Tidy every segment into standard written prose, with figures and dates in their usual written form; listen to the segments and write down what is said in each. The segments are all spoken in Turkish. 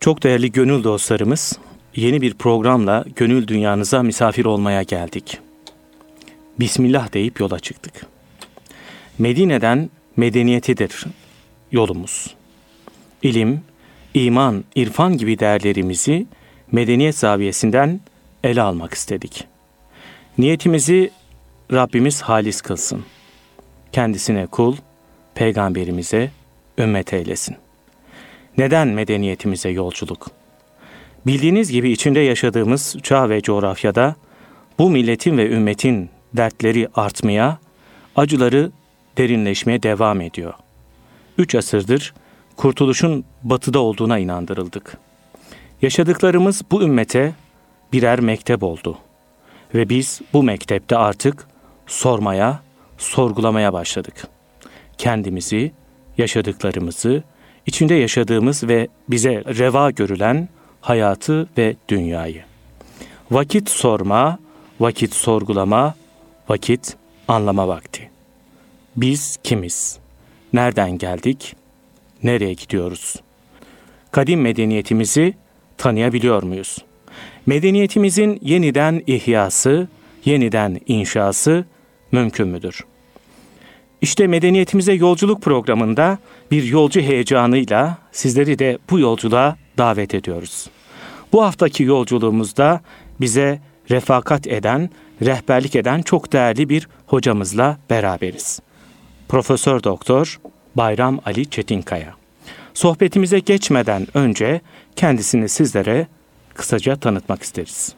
Çok değerli gönül dostlarımız, yeni bir programla gönül dünyanıza misafir olmaya geldik. Bismillah deyip yola çıktık. Medine'den medeniyetidir yolumuz. İlim, iman, irfan gibi değerlerimizi medeniyet zaviyesinden ele almak istedik. Niyetimizi Rabbimiz halis kılsın. Kendisine kul, peygamberimize ümmet eylesin. Neden medeniyetimize yolculuk? Bildiğiniz gibi içinde yaşadığımız çağ ve coğrafyada bu milletin ve ümmetin dertleri artmaya, acıları derinleşmeye devam ediyor. 3 asırdır kurtuluşun batıda olduğuna inandırıldık. Yaşadıklarımız bu ümmete birer mektep oldu. Ve biz bu mektepte artık sormaya, sorgulamaya başladık. Kendimizi, yaşadıklarımızı, içinde yaşadığımız ve bize reva görülen hayatı ve dünyayı. Vakit sorma, vakit sorgulama, vakit anlama vakti. Biz kimiz? Nereden geldik? Nereye gidiyoruz? Kadim medeniyetimizi tanıyabiliyor muyuz? Medeniyetimizin yeniden ihyası, yeniden inşası mümkün müdür? İşte Medeniyetimize Yolculuk programında bir yolcu heyecanıyla sizleri de bu yolculuğa davet ediyoruz. Bu haftaki yolculuğumuzda bize refakat eden, rehberlik eden çok değerli bir hocamızla beraberiz. Profesör Doktor Bayram Ali Çetinkaya. Sohbetimize geçmeden önce kendisini sizlere kısaca tanıtmak isteriz.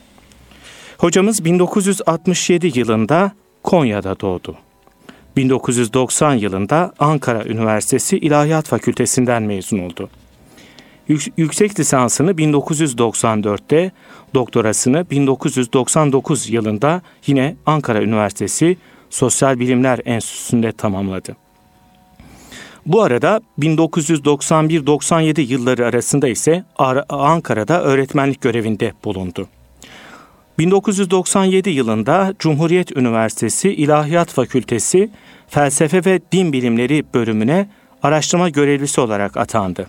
Hocamız 1967 yılında Konya'da doğdu. 1990 yılında Ankara Üniversitesi İlahiyat Fakültesinden mezun oldu. Yüksek lisansını 1994'te, doktorasını 1999 yılında yine Ankara Üniversitesi Sosyal Bilimler Enstitüsü'nde tamamladı. Bu arada 1991-97 yılları arasında ise Ankara'da öğretmenlik görevinde bulundu. 1997 yılında Cumhuriyet Üniversitesi İlahiyat Fakültesi Felsefe ve Din Bilimleri bölümüne araştırma görevlisi olarak atandı.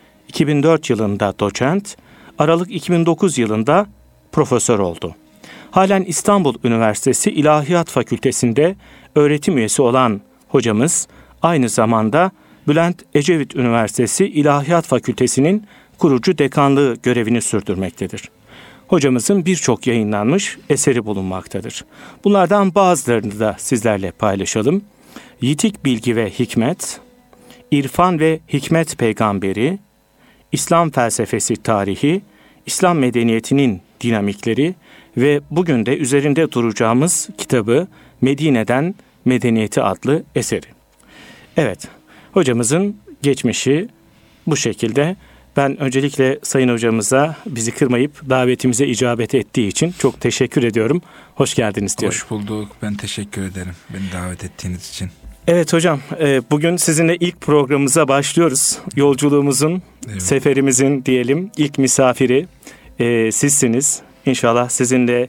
2004 yılında doçent, Aralık 2009 yılında profesör oldu. Halen İstanbul Üniversitesi İlahiyat Fakültesi'nde öğretim üyesi olan hocamız aynı zamanda Bülent Ecevit Üniversitesi İlahiyat Fakültesi'nin kurucu dekanlığı görevini sürdürmektedir. Hocamızın birçok yayınlanmış eseri bulunmaktadır. Bunlardan bazılarını da sizlerle paylaşalım. Yitik Bilgi ve Hikmet, İrfan ve Hikmet Peygamberi, İslam Felsefesi Tarihi, İslam Medeniyetinin Dinamikleri ve bugün de üzerinde duracağımız kitabı Medine'den Medeniyeti adlı eseri. Evet, hocamızın geçmişi bu şekilde. Ben öncelikle Sayın Hocamıza bizi kırmayıp davetimize icabet ettiği için çok teşekkür ediyorum. Hoş geldiniz diyorum. Hoş bulduk. Ben teşekkür ederim beni davet ettiğiniz için. Evet hocam, bugün sizinle ilk programımıza başlıyoruz. Yolculuğumuzun, seferimizin diyelim ilk misafiri sizsiniz. İnşallah sizinle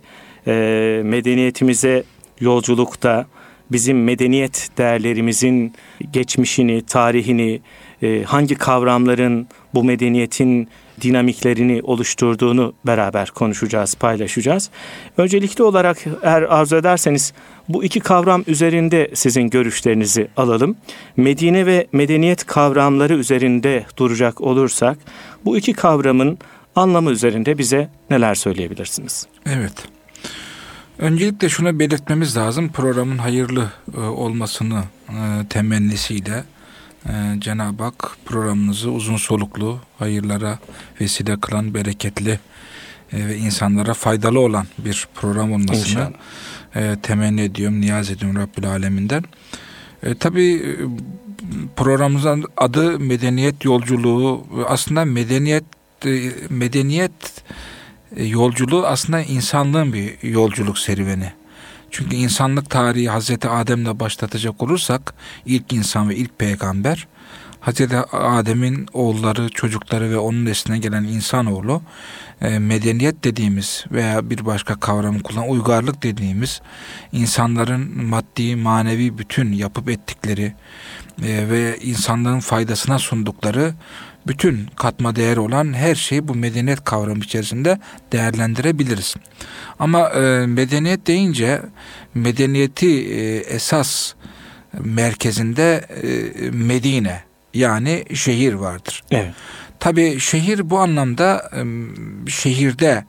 medeniyetimize yolculukta bizim medeniyet değerlerimizin geçmişini, tarihini, hangi kavramların bu medeniyetin dinamiklerini oluşturduğunu beraber konuşacağız, paylaşacağız. Öncelikli olarak eğer arzu ederseniz bu iki kavram üzerinde sizin görüşlerinizi alalım. Medine ve medeniyet kavramları üzerinde duracak olursak bu iki kavramın anlamı üzerinde bize neler söyleyebilirsiniz? Evet. Öncelikle şunu belirtmemiz lazım. Programın hayırlı olmasını temennisiyle Cenab-ı Hak programınızı uzun soluklu, hayırlara vesile kılan, bereketli ve insanlara faydalı olan bir program olmasını temenni ediyorum, niyaz ediyorum Rabbül Alemin'den. Tabii programımızın adı Medeniyet Yolculuğu. Aslında medeniyet yolculuğu aslında insanlığın bir yolculuk serüveni. Çünkü insanlık tarihi Hazreti Adem'le başlatacak olursak ilk insan ve ilk peygamber Hazreti Adem'in oğulları, çocukları ve onun nesline gelen insanoğlu medeniyet dediğimiz veya bir başka kavramı uygarlık dediğimiz insanların maddi, manevi bütün yapıp ettikleri ve insanlığın faydasına sundukları bütün katma değeri olan her şeyi bu medeniyet kavramı içerisinde değerlendirebiliriz. Ama medeniyet deyince medeniyeti esas merkezinde Medine, yani şehir vardır. Evet. Tabii şehir bu anlamda şehirde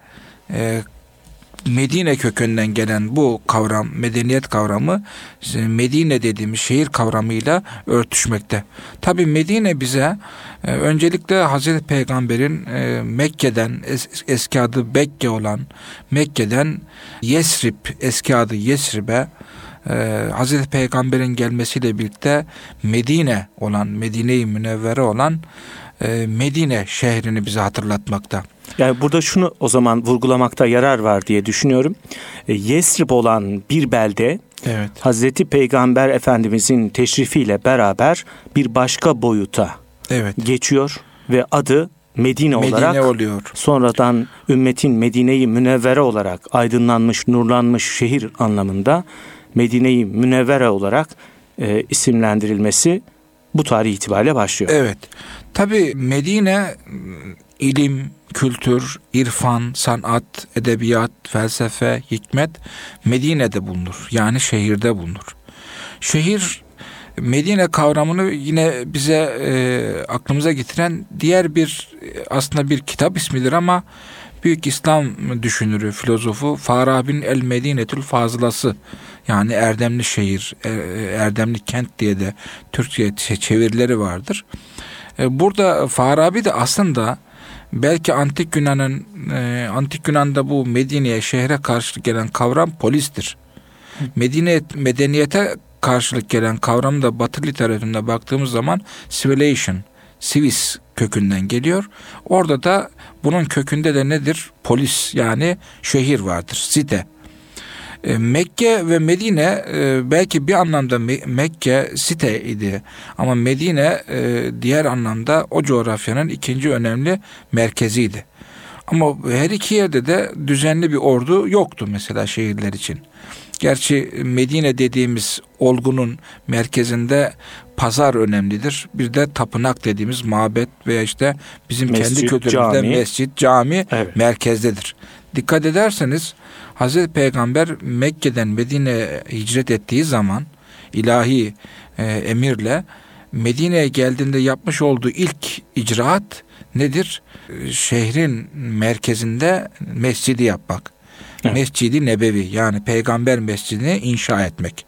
Medine kökünden gelen bu kavram, medeniyet kavramı Medine dediğimiz şehir kavramıyla örtüşmekte. Tabii Medine bize öncelikle Hazreti Peygamber'in Mekke'den, eski adı Bekke olan Mekke'den Yesrib, eski adı Yesrib'e Hazreti Peygamber'in gelmesiyle birlikte Medine olan, Medine-i Münevvere olan Medine şehrini bize hatırlatmakta. Yani burada şunu o zaman vurgulamakta yarar var diye düşünüyorum. Yesrib olan bir belde, evet, Hazreti Peygamber Efendimizin teşrifiyle beraber bir başka boyuta, evet, geçiyor ve adı Medine olarak oluyor. Sonradan ümmetin Medine-i Münevvere olarak aydınlanmış, nurlanmış şehir anlamında Medine-i Münevvere olarak isimlendirilmesi bu tarih itibariyle başlıyor. Evet. Tabii Medine ilim, kültür, irfan, sanat, edebiyat, felsefe, hikmet Medine'de bulunur. Yani şehirde bulunur. Şehir, Medine kavramını yine bize aklımıza getiren diğer bir, aslında bir kitap ismidir ama büyük İslam düşünürü, filozofu Farabi'nin El Medinetül Fazılası, yani erdemli şehir, erdemli kent diye de Türkçe'ye çevirileri vardır. Burada Farabi de aslında belki Antik Yunan'da bu Medine'ye, şehre karşılık gelen kavram polistir. Medeniyete karşılık gelen kavram da Batı literatürüne baktığımız zaman civilization, civis kökünden geliyor. Orada da bunun kökünde de nedir? Polis, yani şehir vardır, site. Mekke ve Medine belki bir anlamda Mekke site idi ama Medine diğer anlamda o coğrafyanın ikinci önemli merkeziydi. Ama her iki yerde de düzenli bir ordu yoktu mesela şehirler için. Gerçi Medine dediğimiz olgunun merkezinde pazar önemlidir. Bir de tapınak dediğimiz mabet veya işte bizim mescid, kendi kültürümüzde mescit, cami, evet, merkezdedir. Dikkat ederseniz Hazreti Peygamber Mekke'den Medine'ye hicret ettiği zaman ilahi emirle Medine'ye geldiğinde yapmış olduğu ilk icraat nedir? Şehrin merkezinde mescidi yapmak. Evet. Mescid-i Nebevi, yani Peygamber Mescidini inşa etmek.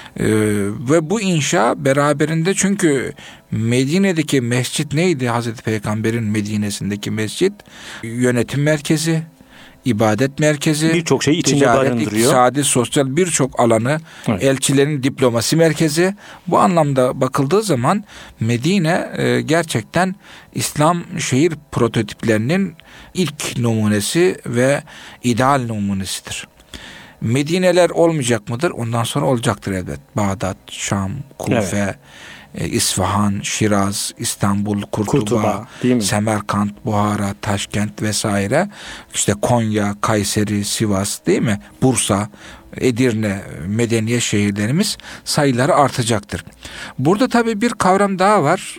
Ve bu inşa beraberinde, çünkü Medine'deki mescit neydi? Hazreti Peygamber'in Medine'sindeki mescit yönetim merkezi, ibadet merkezi, birçok şeyi içinde ticaret, barındırıyor. İktisadi, sosyal birçok alanı, evet, elçilerin diplomasi merkezi. Bu anlamda bakıldığı zaman Medine gerçekten İslam şehir prototiplerinin ilk numunesi ve ideal numunesidir. Medineler olmayacak mıdır? Ondan sonra olacaktır elbet. Bağdat, Şam, Kufe, evet, İsfahan, Şiraz, İstanbul, Kurtuba, Semerkant, Buhara, Taşkent vesaire. İşte Konya, Kayseri, Sivas, değil mi? Bursa, Edirne, medeniyet şehirlerimiz sayıları artacaktır. Burada tabii bir kavram daha var.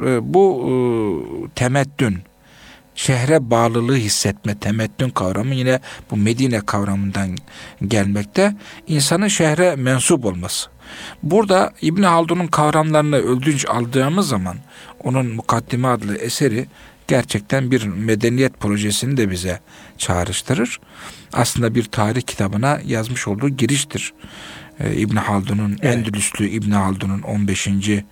Bu temettün. Şehre bağlılığı hissetme, temettün kavramı yine bu Medine kavramından gelmekte. İnsanın şehre mensup olması. Burada İbn Haldun'un kavramlarını ödünç aldığımız zaman onun Mukaddime adlı eseri gerçekten bir medeniyet projesini de bize çağrıştırır. Aslında bir tarih kitabına yazmış olduğu giriştir. İbn Haldun'un, evet, Endülüslü İbn Haldun'un 15.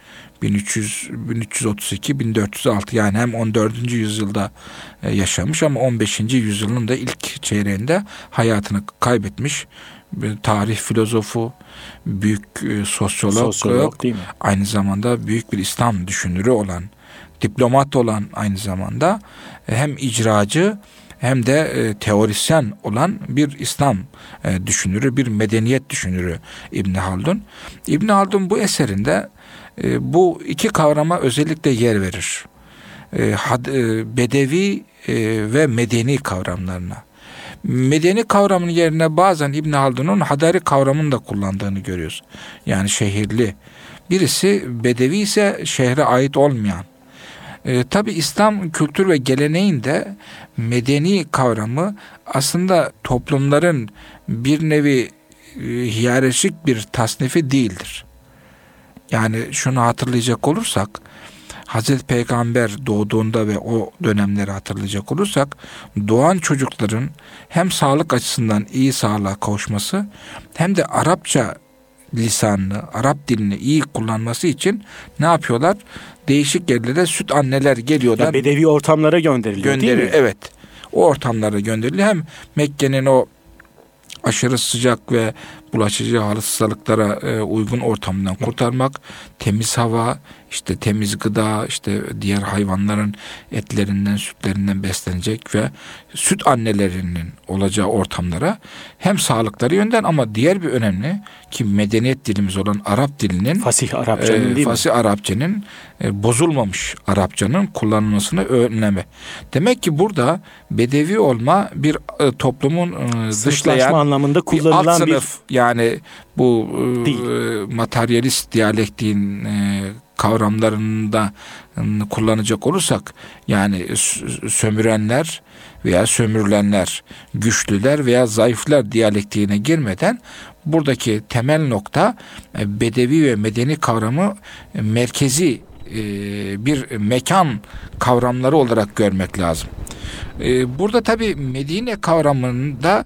1332-1406, yani hem 14. yüzyılda yaşamış ama 15. yüzyılın da ilk çeyreğinde hayatını kaybetmiş tarih filozofu, büyük sosyolog değil mi? Aynı zamanda büyük bir İslam düşünürü olan, diplomat olan, aynı zamanda hem icracı hem de teorisyen olan bir İslam düşünürü, bir medeniyet düşünürü İbn Haldun. İbn Haldun bu eserinde bu iki kavrama özellikle yer verir. Bedevi ve medeni kavramlarına. Medeni kavramının yerine bazen İbn Haldun'un hadari kavramını da kullandığını görüyoruz. Yani şehirli. Birisi bedevi ise şehre ait olmayan. Tabii İslam kültür ve geleneğinde medeni kavramı aslında toplumların bir nevi hiyerarşik bir tasnifi değildir. Yani şunu hatırlayacak olursak, Hazreti Peygamber doğduğunda ve o dönemleri hatırlayacak olursak, doğan çocukların hem sağlık açısından iyi sağlığa kavuşması hem de Arapça lisanını, Arap dilini iyi kullanması için ne yapıyorlar? Değişik yerlere süt anneler geliyorlar. Ya bedevi ortamlara gönderiliyor değil mi? Evet. O ortamlara gönderiliyor. Hem Mekke'nin o aşırı sıcak ve bulaşıcı hastalıklara uygun ortamdan kurtarmak, temiz hava, işte temiz gıda, işte diğer hayvanların etlerinden, sütlerinden beslenecek ve süt annelerinin olacağı ortamlara hem sağlıkları yönden ama diğer bir önemli ki medeniyet dilimiz olan Arap dilinin Fasih Arapçanın değil mi? Fasih Arapçanın bozulmamış Arapçanın kullanılmasını önleme. Demek ki burada bedevi olma bir toplumun dışlayan anlamında bir kullanılan alt sınıf, yani bu materyalist diyalektiğin kavramlarında kullanacak olursak, yani sömürenler veya sömürülenler, güçlüler veya zayıflar diyalektiğine girmeden buradaki temel nokta bedevi ve medeni kavramı merkezi bir mekan kavramları olarak görmek lazım. Burada tabii Medine kavramında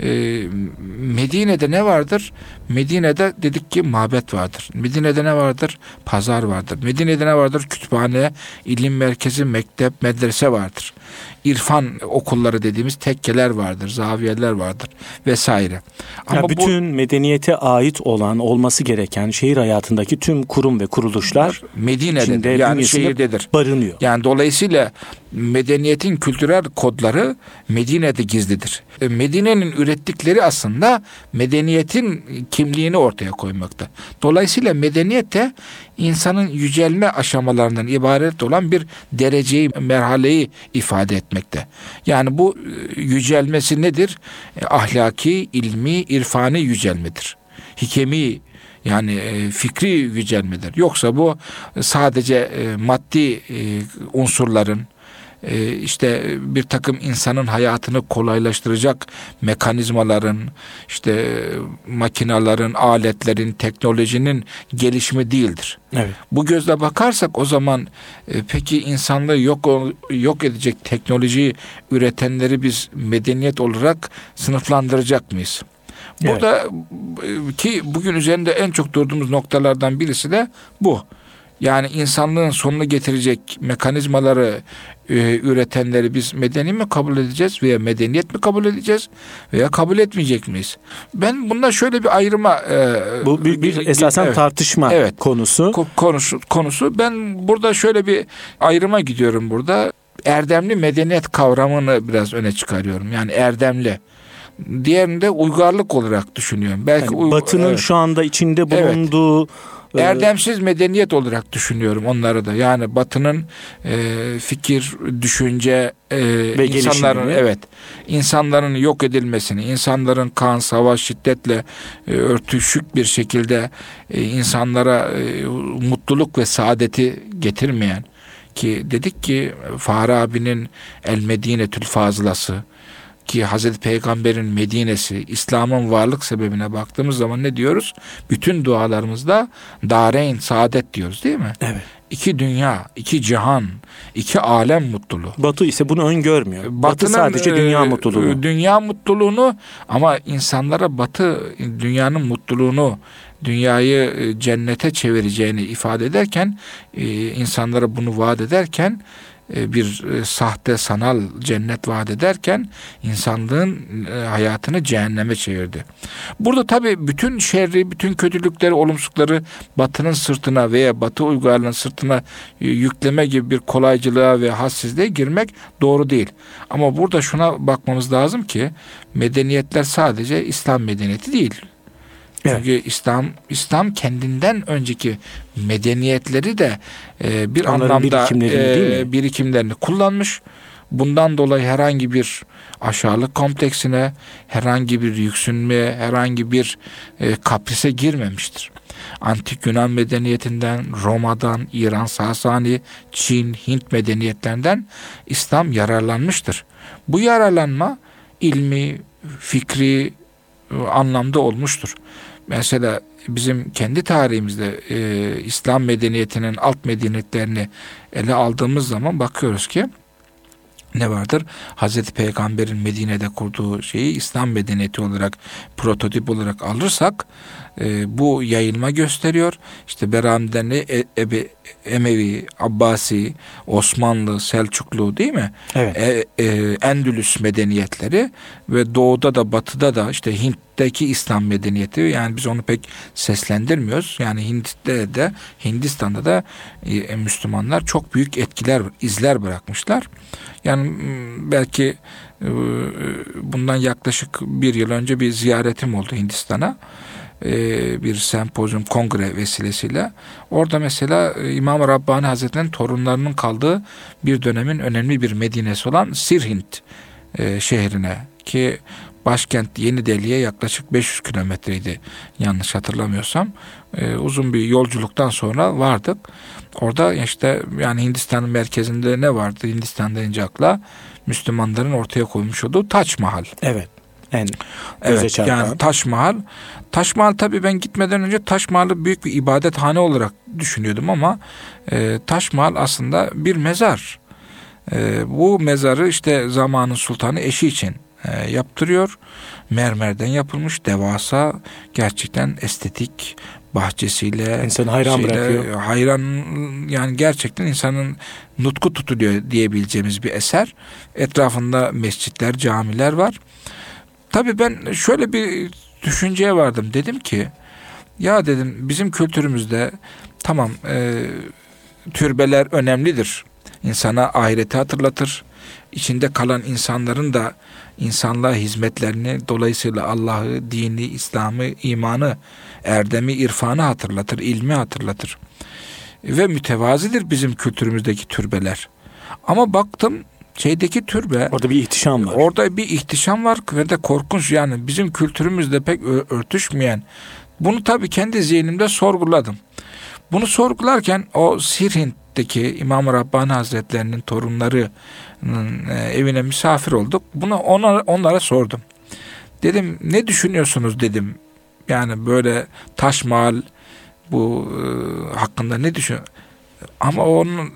Medine'de ne vardır? Medine'de dedik ki mabet vardır. Medine'de ne vardır? Pazar vardır. Medine'de ne vardır? Kütüphane, ilim merkezi, mektep, medrese vardır. İrfan okulları dediğimiz tekkeler vardır, zaviyeler vardır vesaire. Ama bütün medeniyete ait olan, olması gereken şehir hayatındaki tüm kurum ve kuruluşlar Medine'de, yani şehirdedir. Barınıyor. Yani dolayısıyla medeniyetin kültürel kodları Medine'de gizlidir. Medine'nin ürettikleri aslında medeniyetin kimliğini ortaya koymakta. Dolayısıyla medeniyet de insanın yücelme aşamalarından ibaret olan bir dereceyi, merhaleyi ifade etmekte. Yani bu yücelmesi nedir? Ahlaki, ilmi, irfani yücelmedir. Hikemi, yani fikri yücelmedir. Yoksa bu sadece maddi unsurların, işte bir takım insanın hayatını kolaylaştıracak mekanizmaların, işte makinaların, aletlerin, teknolojinin gelişimi değildir. Evet. Bu gözle bakarsak o zaman peki insanlığı yok edecek teknolojiyi üretenleri biz medeniyet olarak sınıflandıracak mıyız? Burada ki bugün üzerinde en çok durduğumuz noktalardan birisi de bu. Yani insanlığın sonunu getirecek mekanizmaları üretenleri biz medeni mi kabul edeceğiz veya medeniyet mi kabul edeceğiz veya kabul etmeyecek miyiz? Ben bunda şöyle bir ayrıma bu bir esasen tartışma konusu. Ben burada şöyle bir ayrıma gidiyorum burada. Erdemli medeniyet kavramını biraz öne çıkarıyorum. Yani erdemli. Diğerini de uygarlık olarak düşünüyorum. Belki yani Batı'nın şu anda içinde bulunduğu erdemsiz medeniyet olarak düşünüyorum onları da. Yani Batı'nın fikir, düşünce ve insanların yok edilmesini, insanların kan, savaş, şiddetle örtüşük bir şekilde insanlara mutluluk ve saadeti getirmeyen, ki dedik ki Farabi'nin El Medinetül Fazılası, ki Hazreti Peygamber'in Medine'si, İslam'ın varlık sebebine baktığımız zaman ne diyoruz? Bütün dualarımızda Dareyn saadet diyoruz, değil mi? Evet. 2 dünya, 2 cihan, 2 alem mutluluğu. Batı ise bunu öngörmüyor. Batı sadece dünya mutluluğunu. Dünya mutluluğunu, ama insanlara Batı dünyanın mutluluğunu, dünyayı cennete çevireceğini ifade ederken, insanlara bunu vaat ederken, bir sahte sanal cennet vaat ederken insanlığın hayatını cehenneme çevirdi. Burada tabii bütün şerri, bütün kötülükleri, olumsuzlukları Batı'nın sırtına veya Batı uygarlığının sırtına yükleme gibi bir kolaycılığa ve hassizliğe girmek doğru değil. Ama burada şuna bakmamız lazım ki medeniyetler sadece İslam medeniyeti değil. Çünkü İslam kendinden önceki medeniyetleri de bir onların anlamda birikimlerini kullanmış. bundan dolayı herhangi bir aşağılık kompleksine, herhangi bir yüksünmeye, herhangi bir kaprise girmemiştir. Antik Yunan medeniyetinden, Roma'dan, İran, Sasani, Çin, Hint medeniyetlerinden İslam yararlanmıştır. Bu yararlanma ilmi, fikri anlamda olmuştur. Mesela bizim kendi tarihimizde İslam medeniyetinin alt medeniyetlerini ele aldığımız zaman bakıyoruz ki ne vardır? Hazreti Peygamber'in Medine'de kurduğu şeyi İslam medeniyeti olarak, prototip olarak alırsak bu yayılma gösteriyor. İşte Beram'den Emevi, Abbasi, Osmanlı, Selçuklu değil mi? Evet. Endülüs medeniyetleri ve doğuda da batıda da işte Hint'teki İslam medeniyeti, yani biz onu pek seslendirmiyoruz. Yani Hint'te de Hindistan'da da Müslümanlar çok büyük etkiler, izler bırakmışlar. Yani belki bundan yaklaşık bir yıl önce bir ziyaretim oldu Hindistan'a. Bir sempozyum, kongre vesilesiyle. Orada mesela İmam-ı Rabbani Hazretleri'nin torunlarının kaldığı bir dönemin önemli bir Medine'si olan Sirhind şehrine, ki başkent Yeni Delhi'ye yaklaşık 500 kilometreydi yanlış hatırlamıyorsam. Uzun bir yolculuktan sonra vardık. Orada işte yani Hindistan'ın merkezinde ne vardı? Hindistan deyince akla Müslümanların ortaya koymuş olduğu Taç Mahal. Evet. Evet, yani Taş Mahal. Taş Mahal, tabii ben gitmeden önce Taş Mahal'ı büyük bir ibadethane olarak düşünüyordum ama Taş Mahal aslında bir mezar. Bu mezarı işte zamanın sultanı eşi için yaptırıyor. Mermerden yapılmış, devasa, gerçekten estetik, bahçesiyle insanı hayran bırakıyor. Hayran, yani gerçekten insanın nutku tutuluyor diyebileceğimiz bir eser. Etrafında mescitler, camiler var. Tabii ben şöyle bir düşünceye vardım. Dedim ki ya dedim, bizim kültürümüzde tamam türbeler önemlidir. İnsana ahireti hatırlatır. İçinde kalan insanların da insanlığa hizmetlerini, dolayısıyla Allah'ı, dini, İslam'ı, imanı, erdemi, irfanı hatırlatır, ilmi hatırlatır. Ve mütevazidir bizim kültürümüzdeki türbeler. Ama baktım şeydeki türbe, orada bir ihtişam var. Orada bir ihtişam var ve de korkunç, yani bizim kültürümüzle pek örtüşmeyen. Bunu tabii kendi zihnimde sorguladım. Bunu sorgularken o Sirhint'teki İmam-ı Rabbani Hazretlerinin torunlarının evine misafir olduk. Bunu onlara sordum. Dedim ne düşünüyorsunuz dedim. Yani böyle Taş Mahal bu hakkında ne düşün? Ama onun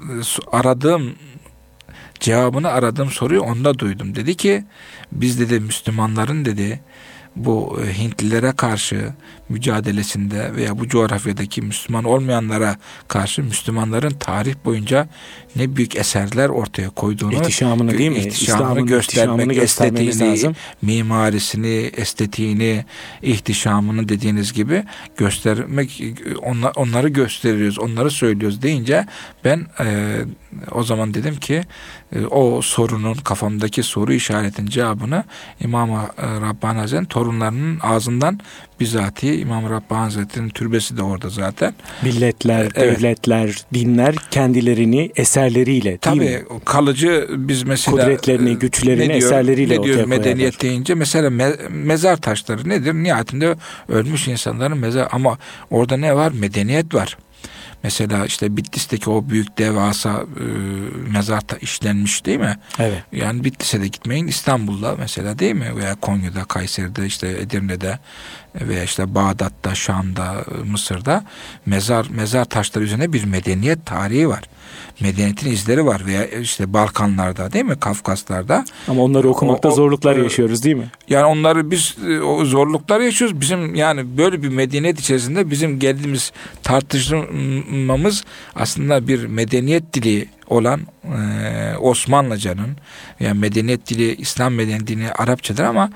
cevabını aradığım soruyu onda duydum. Dedi ki biz dedi Müslümanların dedi bu Hintlilere karşı mücadelesinde veya bu coğrafyadaki Müslüman olmayanlara karşı Müslümanların tarih boyunca ne büyük eserler ortaya koyduğunu, ihtişamını değil mi? İhtişamını göstermek, estetiğini, lazım. Mimarisini, estetiğini, ihtişamını dediğiniz gibi göstermek, onları gösteriyoruz, onları söylüyoruz deyince ben o zaman dedim ki o sorunun, kafamdaki soru işaretin cevabını İmam-ı Rabbani Hazretleri'nin torunlarının ağzından bizatihi, İmam-ı Rabbani Hazretleri'nin türbesi de orada zaten. Milletler, devletler, dinler kendilerini eserleriyle, tabii değil mi? Kalıcı, biz mesela kudretlerini, güçlerini eserleriyle ortaya koyarlar. Medeniyet deyince mesela mezar taşları nedir? Nihayetinde ölmüş insanların mezar, ama orada ne var? Medeniyet var. Mesela işte Bitlis'teki o büyük devasa mezar işlenmiş değil mi? Evet. Yani Bitlis'e de gitmeyin, İstanbul'da mesela değil mi? Veya Konya'da, Kayseri'de, işte Edirne'de veya işte Bağdat'ta, Şam'da, Mısır'da mezar taşları üzerine bir medeniyet tarihi var. Medeniyetin izleri var, veya işte Balkanlarda değil mi? Kafkaslar'da. Ama onları okumakta zorluklar yaşıyoruz değil mi? Yani onları biz o zorluklar yaşıyoruz. Bizim yani böyle bir medeniyet içerisinde bizim geldiğimiz tartışmamız aslında bir medeniyet dili olan Osmanlıcanın, yani medeniyet dili, İslam medeniyet dili Arapçadır ama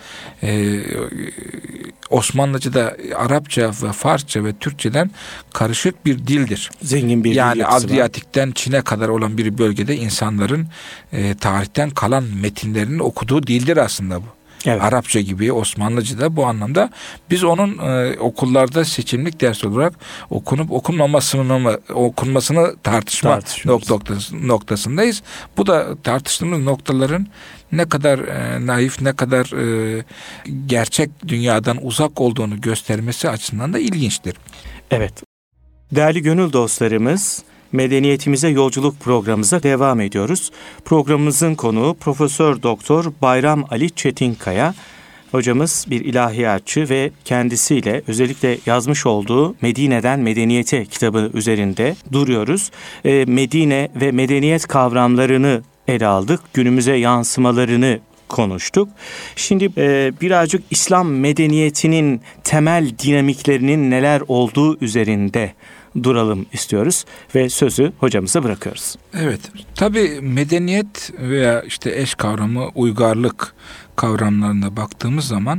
Osmanlıca'da Arapça ve Farsça ve Türkçeden karışık bir dildir. Zengin bir dil yani Adriyatik'ten Çin'e kadar olan bir bölgede insanların tarihten kalan metinlerini okuduğu dildir aslında bu. Evet. Arapça gibi, Osmanlıca da bu anlamda. Biz onun okullarda seçimlik ders olarak okunup okunmasını tartışma noktasındayız. Bu da tartıştığımız noktaların ne kadar naif, ne kadar gerçek dünyadan uzak olduğunu göstermesi açısından da ilginçtir. Evet. Değerli gönül dostlarımız, Medeniyetimize Yolculuk programımıza devam ediyoruz. Programımızın konuğu Profesör Doktor Bayram Ali Çetinkaya. Hocamız bir ilahiyatçı ve kendisiyle özellikle yazmış olduğu Medine'den Medeniyete kitabı üzerinde duruyoruz. Medine ve medeniyet kavramlarını ele aldık. Günümüze yansımalarını konuştuk. Şimdi birazcık İslam medeniyetinin temel dinamiklerinin neler olduğu üzerinde duralım istiyoruz ve sözü hocamıza bırakıyoruz. Evet. Tabii medeniyet veya işte eş kavramı uygarlık kavramlarına baktığımız zaman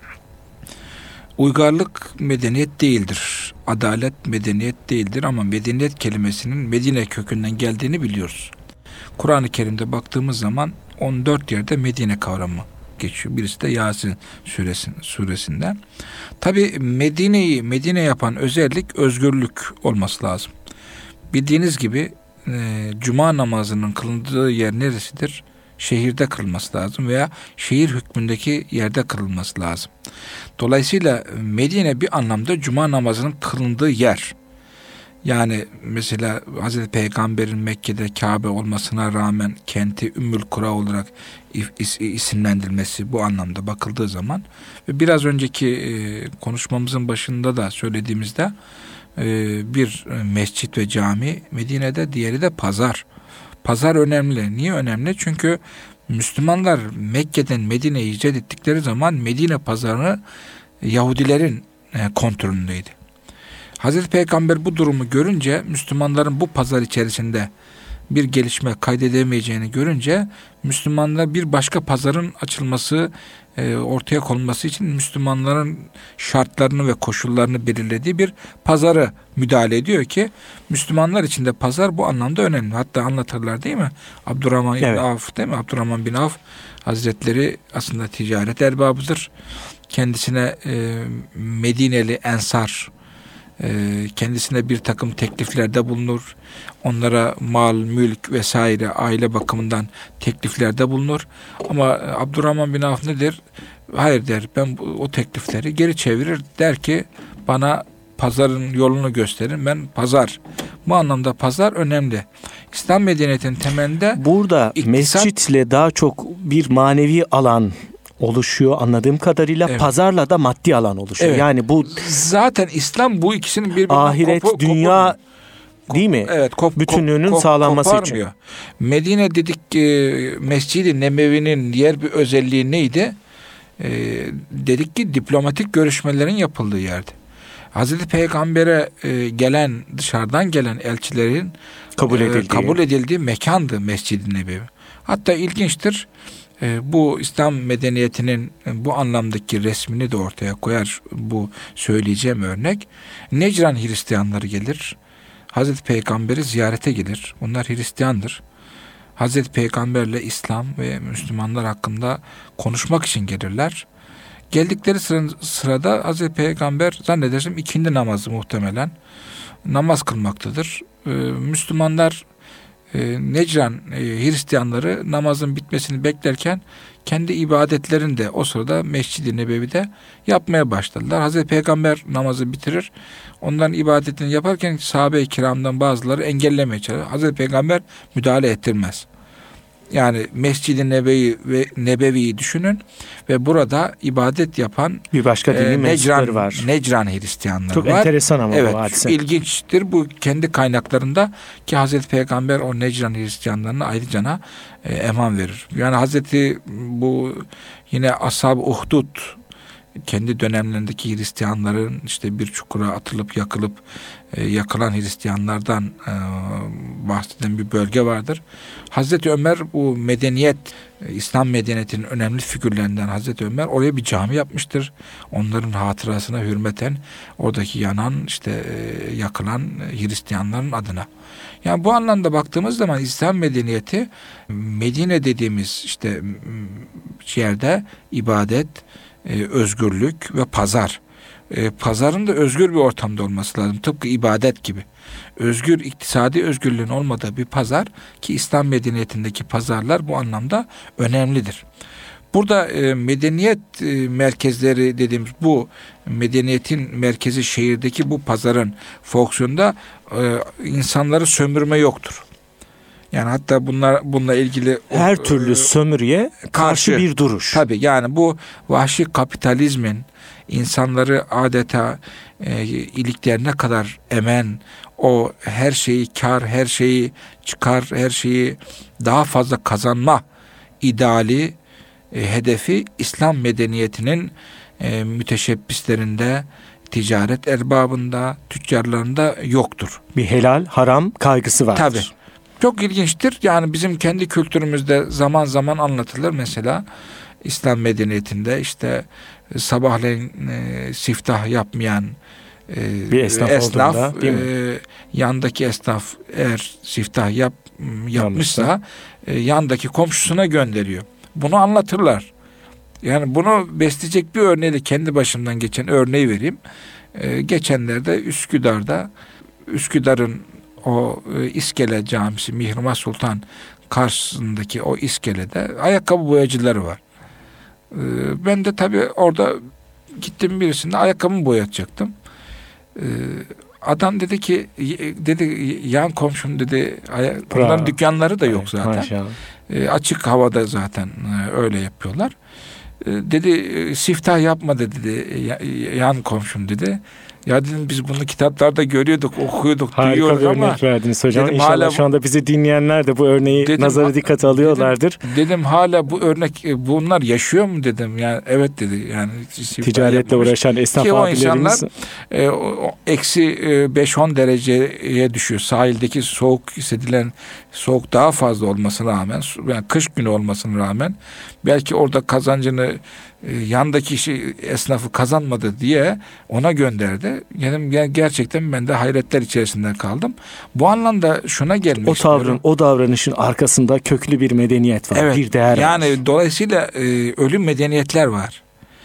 uygarlık medeniyet değildir. Adalet medeniyet değildir ama medeniyet kelimesinin Medine kökünden geldiğini biliyoruz. Kur'an-ı Kerim'de baktığımız zaman 14 yerde Medine kavramı geçiyor. Birisi de Yasin suresinde. Tabii Medine'yi Medine yapan özellik özgürlük olması lazım. Bildiğiniz gibi Cuma namazının kılındığı yer neresidir? Şehirde kılınması lazım veya şehir hükmündeki yerde kılınması lazım. Dolayısıyla Medine bir anlamda Cuma namazının kılındığı yer. Yani mesela Hazreti Peygamber'in Mekke'de Kabe olmasına rağmen kenti Ümmül Kura olarak isimlendirilmesi bu anlamda bakıldığı zaman ve biraz önceki konuşmamızın başında da söylediğimizde bir mescit ve cami Medine'de, diğeri de pazar. Pazar önemli. Niye önemli? Çünkü Müslümanlar Mekke'den Medine'ye hicret ettikleri zaman Medine pazarı Yahudilerin kontrolündeydi. Hazreti Peygamber bu durumu görünce, Müslümanların bu pazar içerisinde bir gelişme kaydedemeyeceğini görünce, Müslümanlara bir başka pazarın açılması, ortaya konulması için Müslümanların şartlarını ve koşullarını belirlediği bir pazarı müdahale ediyor ki, Müslümanlar için de pazar bu anlamda önemli. Hatta anlatırlar değil mi? Abdurrahman bin Avf değil mi? Abdurrahman bin Avf Hazretleri aslında ticaret erbabıdır. Kendisine Medineli Ensar kendisine bir takım tekliflerde bulunur. Onlara mal, mülk vesaire aile bakımından tekliflerde bulunur. Ama Abdurrahman bin Avf nedir? Hayır der, ben o teklifleri geri çevirir. Der ki bana pazarın yolunu gösterin. Ben pazar. Bu anlamda pazar önemli. İslam medeniyetinin temelinde burada mescitle daha çok bir manevi alan oluşuyor anladığım kadarıyla. Evet. Pazarla da maddi alan oluşuyor. Evet. Yani bu zaten İslam bu ikisinin birbirinden ahiret, dünya değil mi? Evet, bütünlüğünün sağlanması için. Medine dedik ki Mescid-i Nebevi'nin diğer bir özelliği neydi? Dedik ki diplomatik görüşmelerin yapıldığı yerdi. Hazreti Peygamber'e gelen, dışarıdan gelen elçilerin kabul edildiği mekandı Mescid-i Nebevi. Hatta ilginçtir. Bu İslam medeniyetinin bu anlamdaki resmini de ortaya koyar bu söyleyeceğim örnek. Necran Hristiyanları gelir. Hazreti Peygamber'i ziyarete gelir. Bunlar Hristiyandır. Hazreti Peygamberle İslam ve Müslümanlar hakkında konuşmak için gelirler. Geldikleri sırada Hazreti Peygamber zannedersem ikindi namazı muhtemelen namaz kılmaktadır. Müslümanlar Necran Hristiyanları namazın bitmesini beklerken kendi ibadetlerini de o sırada Mescid-i Nebevi'de yapmaya başladılar. Hazreti Peygamber namazı bitirir. Onların ibadetini yaparken sahabe-i kiramdan bazıları engellemeye çalışır. Hazreti Peygamber müdahale ettirmez. Yani Mescid-i Nebevi'yi düşünün ve burada ibadet yapan bir başka dini mensupları var. Necran Hristiyanları çok var. Çok enteresan ama evet, bu hadise. İlginçtir. Bu kendi kaynaklarında ki Hazreti Peygamber o Necran Hristiyanlarına ayrıca eman verir. Yani Hazreti bu yine Ashab-ı Uhdud kendi dönemlerindeki Hristiyanların işte bir çukura atılıp yakılıp yakılan Hristiyanlardan bahseden bir bölge vardır. Hazreti Ömer bu medeniyet, İslam medeniyetinin önemli figürlerinden Hazreti Ömer oraya bir cami yapmıştır. Onların hatırasına hürmeten oradaki yanan işte yakılan Hristiyanların adına. Yani bu anlamda baktığımız zaman İslam medeniyeti Medine dediğimiz işte yerde ibadet, özgürlük ve pazar. Pazarın da özgür bir ortamda olması lazım. Tıpkı ibadet gibi. Özgür, iktisadi özgürlüğün olmadığı bir pazar, ki İslam medeniyetindeki pazarlar bu anlamda önemlidir. Burada medeniyet merkezleri dediğimiz bu medeniyetin merkezi şehirdeki bu pazarın fonksiyonunda insanları sömürme yoktur. Yani hatta bununla ilgili her türlü sömürüye karşı bir duruş. Tabii, yani bu vahşi kapitalizmin insanları adeta iliklerine kadar emen, o her şeyi kar, her şeyi çıkar, her şeyi daha fazla kazanma ideali, hedefi İslam medeniyetinin müteşebbislerinde, ticaret erbabında, tüccarlarında yoktur. Bir helal, haram kaygısı vardır. Tabii. Çok ilginçtir. Yani bizim kendi kültürümüzde zaman zaman anlatılır. Mesela İslam medeniyetinde işte sabahleyin siftah yapmayan bir esnaf yandaki esnaf eğer siftah yapmışsa yandaki komşusuna gönderiyor. Bunu anlatırlar. Yani bunu besleyecek bir örneği, kendi başımdan geçen örneği vereyim. Geçenlerde Üsküdar'ın o İskele Camisi, Mihrimah Sultan karşısındaki o iskelede ayakkabı boyacıları var. Ben de tabii orada gittim, birisinde ayakkabımı boyatacaktım. Adam dedi yan komşum dedi, bunların dükkanları da yok zaten. Açık havada zaten öyle yapıyorlar. Dedi siftah yapma dedi yan komşum dedi. Ya dedim, biz bunu kitaplarda görüyorduk, okuyorduk, harika duyuyoruz ama. Harika bir örnek verdiniz hocam. Dedim, İnşallah şu anda bizi dinleyenler de bu örneği nazara dikkate alıyorlardır. Dedim hala bu örnek, bunlar yaşıyor mu dedim. Yani evet dedi. Yani ticaretle uğraşan esnaf abilerimiz. Eksi 5-10 dereceye düşüyor. Sahildeki soğuk hissedilen soğuk daha fazla olmasına rağmen, yani kış günü olmasına rağmen belki orada kazancını yandaki esnafı kazanmadı diye ona gönderdi. Yani gerçekten ben de hayretler içerisinde kaldım. Bu anlamda şuna gelmek istiyorum. O davranışın arkasında köklü bir medeniyet var. Evet, bir değer yani var. Yani dolayısıyla ölü medeniyetler var.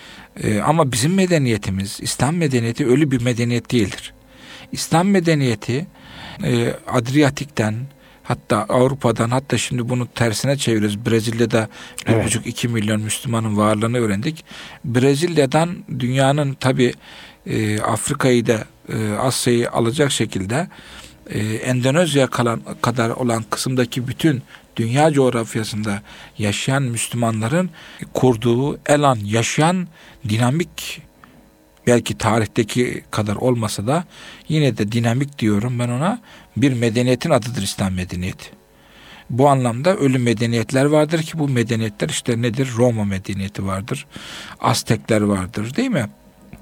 Ama bizim medeniyetimiz, İslam medeniyeti ölü bir medeniyet değildir. İslam medeniyeti Adriyatik'ten, hatta Avrupa'dan, hatta şimdi bunu tersine çeviriyoruz. Brezilya'da 1,5-2 milyon Müslümanın varlığını öğrendik. Brezilya'dan dünyanın tabii Afrika'yı da Asya'yı alacak şekilde Endonezya kadar olan kısımdaki bütün dünya coğrafyasında yaşayan Müslümanların kurduğu elan, yaşayan dinamik, belki tarihteki kadar olmasa da yine de dinamik diyorum ben ona, bir medeniyetin adıdır İslam medeniyeti. Bu anlamda ölü medeniyetler vardır ki bu medeniyetler işte nedir? Roma medeniyeti vardır. Aztekler vardır, değil mi?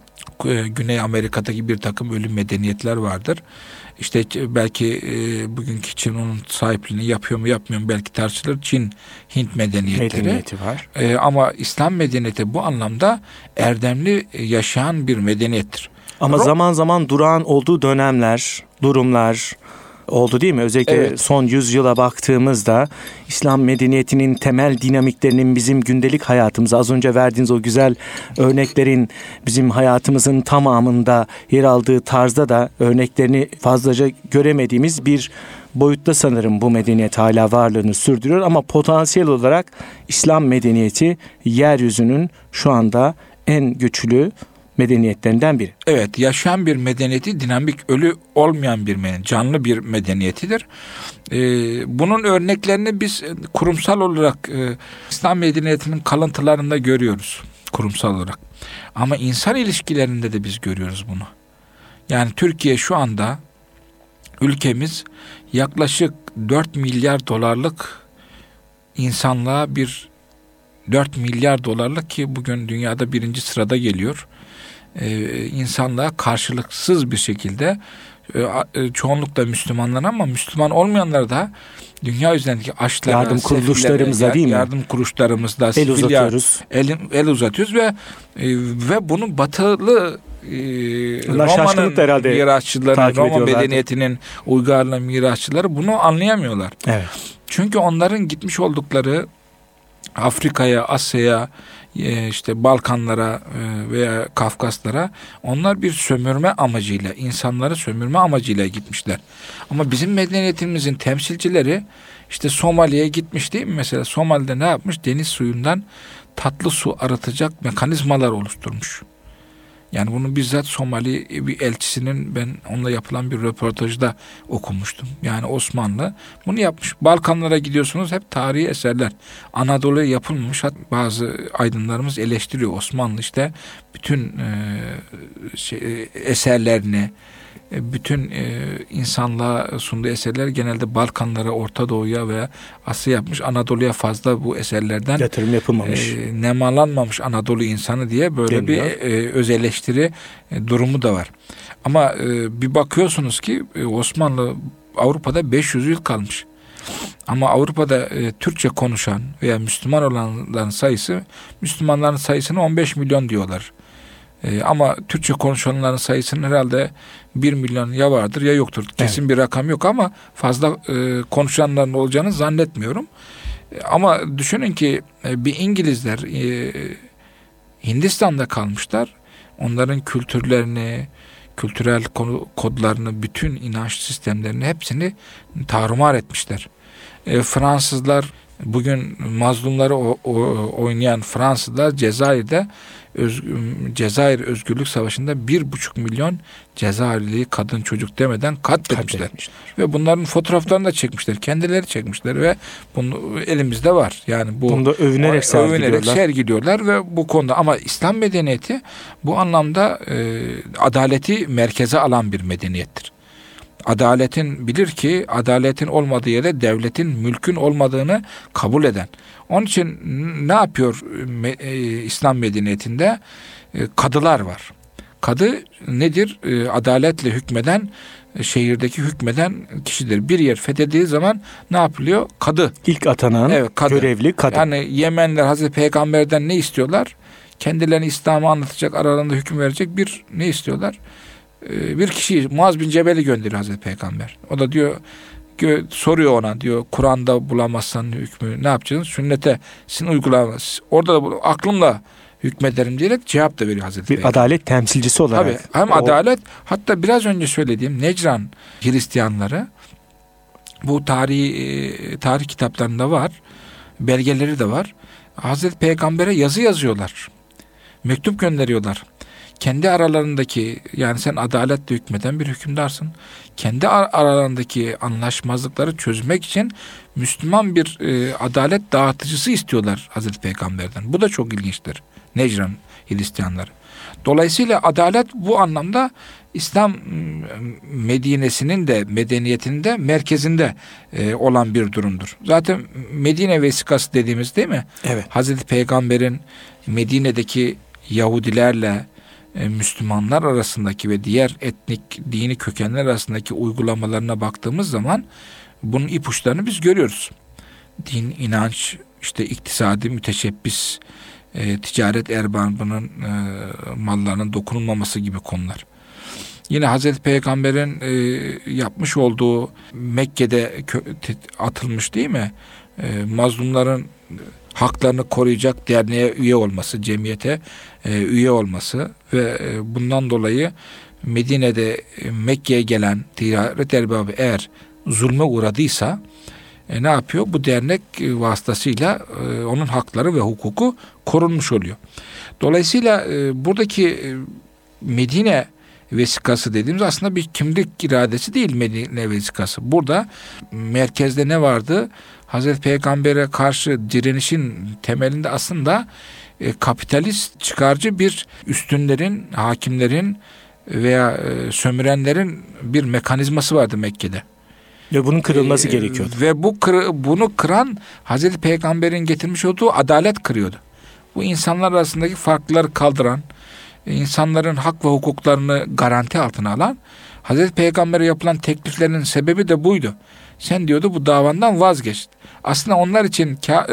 Güney Amerika'daki bir takım ölü medeniyetler vardır. İşte belki bugünkü Çin onun sahipliğini yapıyor mu yapmıyor mu belki tartışılır. Çin, Hint medeniyeti var. Ama İslam medeniyeti bu anlamda erdemli yaşayan bir medeniyettir. Ama zaman zaman durağan olduğu dönemler, durumlar oldu, değil mi? Özellikle son yüzyıla baktığımızda İslam medeniyetinin temel dinamiklerinin bizim gündelik hayatımıza, az önce verdiğiniz o güzel örneklerin bizim hayatımızın tamamında yer aldığı tarzda da örneklerini fazlaca göremediğimiz bir boyutta sanırım bu medeniyet hala varlığını sürdürüyor. Ama potansiyel olarak İslam medeniyeti yeryüzünün şu anda en güçlü medeniyetlerinden biri. Evet, yaşayan bir medeniyeti, dinamik, ölü olmayan bir medeniyet, canlı bir medeniyetidir. Bunun örneklerini biz kurumsal olarak İslam medeniyetinin kalıntılarında görüyoruz, kurumsal olarak. Ama insan ilişkilerinde de biz görüyoruz bunu. Yani Türkiye şu anda, ülkemiz yaklaşık 4 milyar dolarlık insanlığa 4 milyar dolarlık, ki bugün dünyada 1. sırada geliyor. İnsanlığa karşılıksız bir şekilde çoğunlukla Müslümanlar ama Müslüman olmayanlar da dünya üzerindeki açlara, yardım kuruluşlarımızla, değil mi? Yardım kuruluşlarımızla el uzatıyoruz ve bunu batılı Roma'nın mirasçıları, Roma medeniyetinin uygarlığı mirasçıları bunu anlayamıyorlar. Evet. Çünkü onların gitmiş oldukları Afrika'ya, Asya'ya, işte Balkanlara veya Kafkaslara, onlar bir sömürme amacıyla, insanları sömürme amacıyla gitmişler. Ama bizim medeniyetimizin temsilcileri işte Somali'ye gitmiş değil mi? Mesela Somali'de ne yapmış? Deniz suyundan tatlı su arıtacak mekanizmalar oluşturmuş. Yani bunu bizzat Somali bir elçisinin, ben onunla yapılan bir röportajda okumuştum. Yani Osmanlı bunu yapmış. Balkanlara gidiyorsunuz, hep tarihi eserler. Anadolu'ya yapılmış. Bazı aydınlarımız eleştiriyor. Osmanlı işte bütün eserlerini, bütün insanlığa sunduğu eserler genelde Balkanlara, Orta Doğu'ya veya Asya yapmış. Anadolu'ya fazla bu eserlerden yatırım yapılmamış. Nemalanmamış Anadolu insanı diye böyle deniyor. Bir öz eleştiri durumu da var. Ama bir bakıyorsunuz ki Osmanlı Avrupa'da 500 yıl kalmış. Ama Avrupa'da Türkçe konuşan veya Müslüman olanların sayısı, Müslümanların sayısını 15 milyon diyorlar. Ama Türkçe konuşanların sayısının herhalde 1 milyon ya vardır ya yoktur. Kesin evet. Bir rakam yok ama fazla konuşanların olacağını zannetmiyorum. Ama düşünün ki bir İngilizler Hindistan'da kalmışlar. Onların kültürlerini, kültürel kodlarını, bütün inanç sistemlerini hepsini tarumar etmişler. Fransızlar, bugün mazlumları oynayan Fransızlar Cezayir'de Cezayir Özgürlük Savaşı'nda 1,5 milyon Cezayirli kadın çocuk demeden katletmişler. Ve bunların fotoğraflarını da çekmişler. Kendileri çekmişler ve bunu elimizde var. Yani bunu övünerek sergiliyorlar ve bu konuda, ama İslam medeniyeti bu anlamda adaleti merkeze alan bir medeniyettir. Bilir ki adaletin olmadığı yere devletin, mülkün olmadığını kabul eden. Onun için ne yapıyor İslam medeniyetinde? Kadılar var. Kadı nedir? Adaletle hükmeden, şehirdeki hükmeden kişidir. Bir yer fethedildiği zaman ne yapılıyor? Kadı. İlk atanan kadı. Görevli kadı. Yani Yemenler Hazreti Peygamber'den ne istiyorlar? Kendilerini İslam'ı anlatacak, aralarında hüküm verecek bir ne istiyorlar? Bir kişi, Muaz bin Cebel'i gönderiyor Hazreti Peygamber. O da diyor, soruyor ona, diyor, Kur'an'da bulamazsan hükmü ne yapacaksın? Sünnete sizin uygulamaz. Orada da aklımla hükmederim diyerek cevap da veriyor Hazreti Peygamber. Bir adalet temsilcisi olarak. Tabii, hem adalet, hatta biraz önce söylediğim Necran Hristiyanları, bu tarih kitaplarında var, belgeleri de var. Hazreti Peygamber'e yazı yazıyorlar. Mektup gönderiyorlar. Kendi aralarındaki, yani sen adaletle hükmeden bir hükümdarsın. Kendi aralarındaki anlaşmazlıkları çözmek için Müslüman bir adalet dağıtıcısı istiyorlar Hazreti Peygamber'den. Bu da çok ilginçtir. Necran Hristiyanları. Dolayısıyla adalet bu anlamda İslam Medine'sinin de, medeniyetinde merkezinde olan bir durumdur. Zaten Medine vesikası dediğimiz, değil mi? Evet. Hazreti Peygamber'in Medine'deki Yahudilerle Müslümanlar arasındaki ve diğer etnik, dini kökenler arasındaki uygulamalarına baktığımız zaman bunun ipuçlarını biz görüyoruz. Din, inanç, işte iktisadi müteşebbis, ticaret erbabının mallarının dokunulmaması gibi konular. Yine Hazreti Peygamber'in yapmış olduğu Mekke'de atılmış, değil mi? Mazlumların haklarını koruyacak derneğe üye olması, cemiyete üye olması ve bundan dolayı Medine'de Mekke'ye gelen ticaret erbabı eğer zulme uğradıysa ne yapıyor? Bu dernek vasıtasıyla onun hakları ve hukuku korunmuş oluyor. Dolayısıyla buradaki Medine vesikası dediğimiz aslında bir kimlik iradesi değil Medine vesikası. Burada merkezde ne vardı? Hazreti Peygamber'e karşı direnişin temelinde aslında kapitalist, çıkarcı bir üstünlerin, hakimlerin veya sömürenlerin bir mekanizması vardı Mekke'de. Ve bunun kırılması gerekiyordu. Ve bunu kıran Hazreti Peygamber'in getirmiş olduğu adalet kırıyordu. Bu insanlar arasındaki farkları kaldıran, insanların hak ve hukuklarını garanti altına alan, Hazreti Peygamber'e yapılan tekliflerinin sebebi de buydu. Sen diyordu bu davandan vazgeç. Aslında onlar için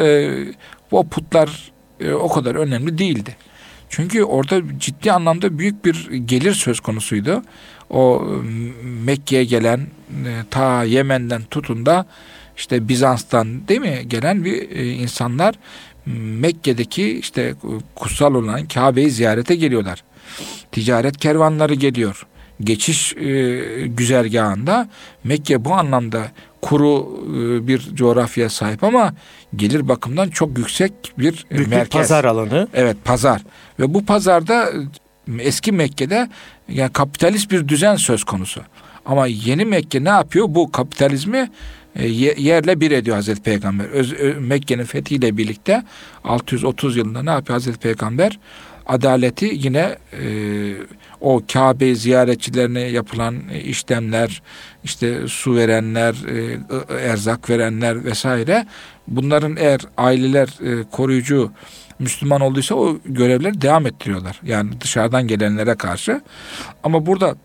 o putlar o kadar önemli değildi. Çünkü orada ciddi anlamda büyük bir gelir söz konusuydu. O Mekke'ye gelen ta Yemen'den tutun da işte Bizans'tan, değil mi, gelen bir insanlar Mekke'deki işte kutsal olan Kabe'yi ziyarete geliyorlar. Ticaret kervanları geliyor. Geçiş güzergahında Mekke bu anlamda kuru bir coğrafyaya sahip ama gelir bakımından çok yüksek bir büyük merkez. Bir pazar alanı. Evet, pazar. Ve bu pazarda eski Mekke'de yani kapitalist bir düzen söz konusu. Ama yeni Mekke ne yapıyor? Bu kapitalizmi yerle bir ediyor Hazreti Peygamber. Mekke'nin fethiyle birlikte 630 yılında ne yapıyor Hazreti Peygamber? Adaleti yine o Kabe ziyaretçilerine yapılan işlemler, işte su verenler, erzak verenler vesaire, bunların eğer aileler koruyucu Müslüman olduysa o görevleri devam ettiriyorlar. Yani dışarıdan gelenlere karşı. Ama burada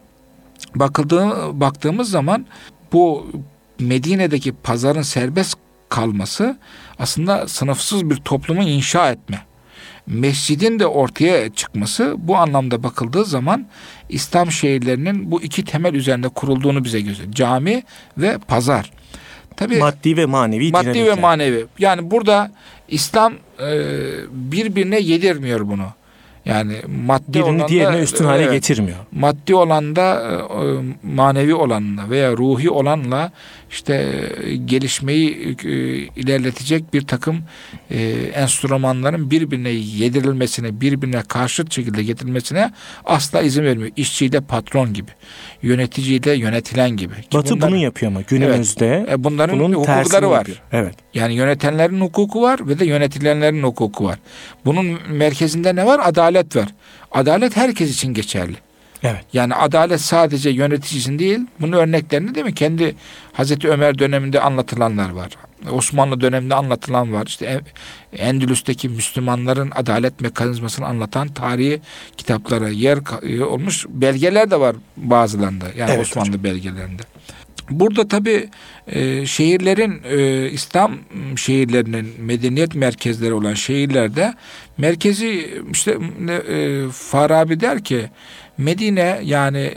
baktığımız zaman bu Medine'deki pazarın serbest kalması aslında sınıfsız bir toplumu inşa etme. Mescidin de ortaya çıkması bu anlamda bakıldığı zaman İslam şehirlerinin bu iki temel üzerinde kurulduğunu bize gösteriyor. Cami ve pazar. Tabii, maddi ve manevi maddi dinamikler. ve manevi. Yani burada İslam birbirine yedirmiyor bunu. Yani maddi birini diğerine üstün hale getirmiyor. Maddi olanda manevi olanla veya ruhi olanla işte gelişmeyi ilerletecek bir takım enstrümanların birbirine yedirilmesine, birbirine karşıt şekilde getirilmesine asla izin vermiyor. İşçiyle patron gibi, yöneticiyle yönetilen gibi. Batı bunu yapıyor ama günümüzde evet, bunların bunun hukukları var. Yapıyor. Evet. Yani yönetenlerin hukuku var ve de yönetilenlerin hukuku var. Bunun merkezinde ne var? Adalet var. Adalet herkes için geçerli. Evet. Yani adalet sadece yönetici için değil. Bunun örneklerini değil mi? Kendi Hazreti Ömer döneminde anlatılanlar var. Osmanlı döneminde anlatılan var. İşte Endülüs'teki Müslümanların adalet mekanizmasını anlatan tarihi kitaplara yer olmuş belgeler de var bazılarında. Yani evet, Osmanlı hocam. Belgelerinde. Burada tabii şehirlerin, İslam şehirlerinin medeniyet merkezleri olan şehirlerde merkezi işte Farabi der ki Medine yani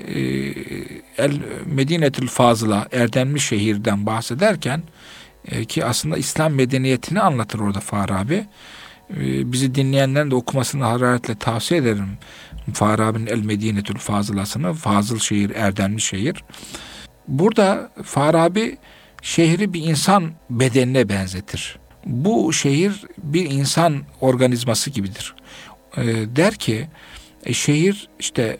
Medinetül Fazıla erdemli şehirden bahsederken ki aslında İslam medeniyetini anlatır orada Farabi. Bizi dinleyenlerin de okumasını hararetle tavsiye ederim. Farabi'nin El Medinetül Fazılasını, Fazıl şehir, erdemli şehir. Burada Farabi şehri bir insan bedenine benzetir. Bu şehir bir insan organizması gibidir. Der ki şehir işte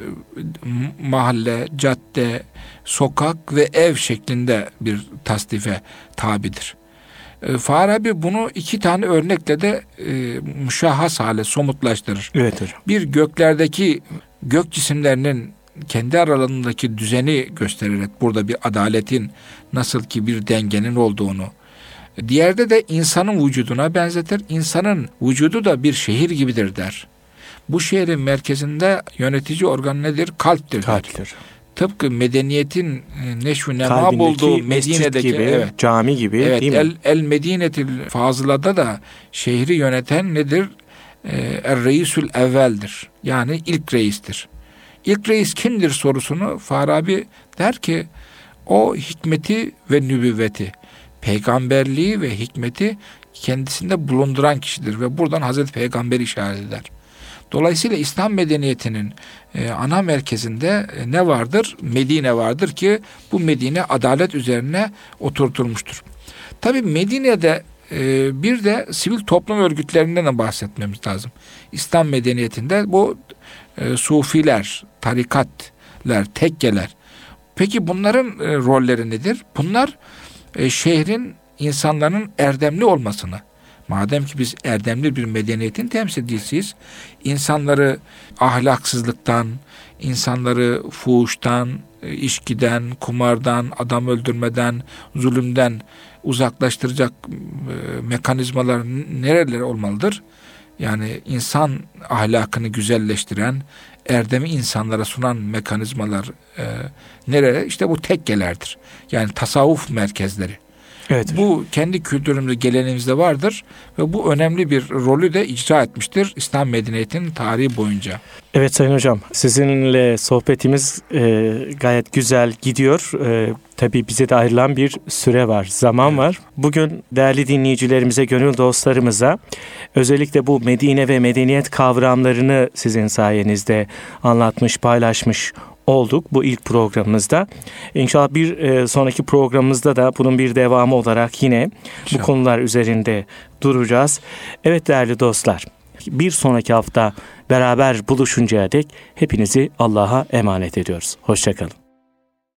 mahalle, cadde, sokak ve ev şeklinde bir tasnife tabidir. Farabi bunu iki tane örnekle de müşahhas hale somutlaştırır. Evet hocam. Bir göklerdeki gök cisimlerinin kendi aralarındaki düzeni göstererek burada bir adaletin nasıl ki bir dengenin olduğunu, diğerde de insanın vücuduna benzetir. İnsanın vücudu da bir şehir gibidir der. Bu şehrin merkezinde yönetici organ nedir? Kalptir. Kalptir. Tıpkı medeniyetin neşv-i nema bulduğu Medine'deki gibi, evet, cami gibi, evet, değil mi? El Medinetil Fazıla'da da şehri yöneten nedir? Er-Reisül evveldir. Yani ilk reistir. İlk reis kimdir sorusunu Farabi der ki o hikmeti ve nübüvveti, peygamberliği ve hikmeti kendisinde bulunduran kişidir ve buradan Hazreti Peygamber işaret eder. Dolayısıyla İslam medeniyetinin ana merkezinde ne vardır? Medine vardır ki bu Medine adalet üzerine oturtulmuştur. Tabii Medine'de bir de sivil toplum örgütlerinden de bahsetmemiz lazım. İslam medeniyetinde bu sufiler, tarikatlar, tekkeler. Peki bunların rolleri nedir? Bunlar şehrin insanların erdemli olmasını, madem ki biz erdemli bir medeniyetin temsilcisiyiz, insanları ahlaksızlıktan, insanları fuhuştan, içkiden, kumardan, adam öldürmeden, zulümden uzaklaştıracak mekanizmalar nereler olmalıdır? Yani insan ahlakını güzelleştiren, erdemi insanlara sunan mekanizmalar nereye? İşte bu tekkelerdir. Yani tasavvuf merkezleri. Evet. Bu kendi kültürümüzde, geleneğimizde vardır ve bu önemli bir rolü de icra etmiştir İslam medeniyetinin tarihi boyunca. Evet Sayın Hocam, sizinle sohbetimiz gayet güzel gidiyor. Tabii bize de ayrılan bir süre var, zaman var. Bugün değerli dinleyicilerimize, gönül dostlarımıza özellikle bu Medine ve medeniyet kavramlarını sizin sayenizde anlatmış, paylaşmış olduk bu ilk programımızda. İnşallah bir sonraki programımızda da bunun bir devamı olarak yine bu konular üzerinde duracağız. Evet değerli dostlar, bir sonraki hafta beraber buluşuncaya dek hepinizi Allah'a emanet ediyoruz. Hoşça kalın.